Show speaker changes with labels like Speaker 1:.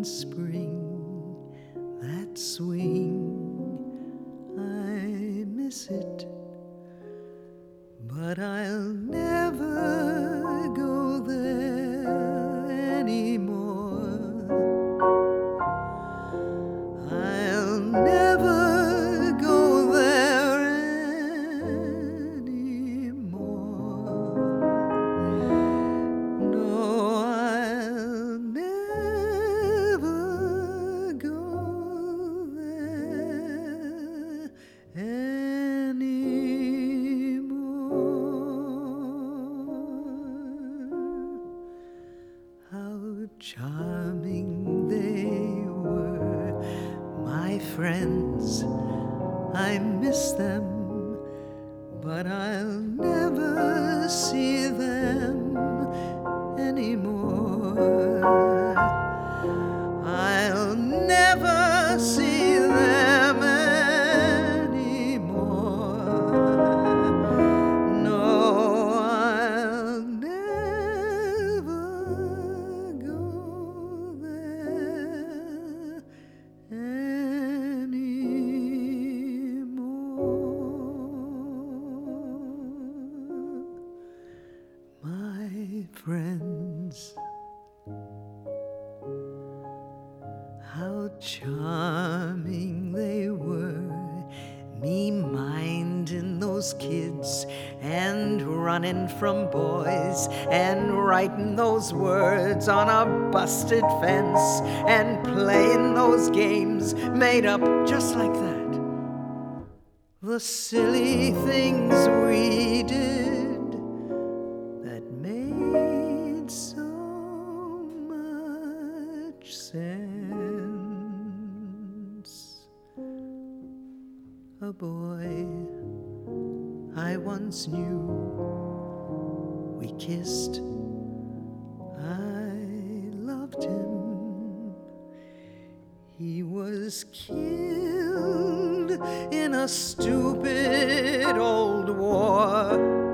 Speaker 1: spring, that swing, I miss it. But I'll never go there anymore. I'll never go there anymore. No, I'll never go there anymore. How charming they were, my friends. I miss them, but I'll never see them anymore. I'll never see them anymore. No, I'll never go there anymore. My friends, how charming they were, me minding those kids and running from boys and writing those words on a busted fence and playing those games made up just like that. The silly things we did that made so much sense. A boy I once knew, we kissed, I loved him. He was killed in a stupid old war.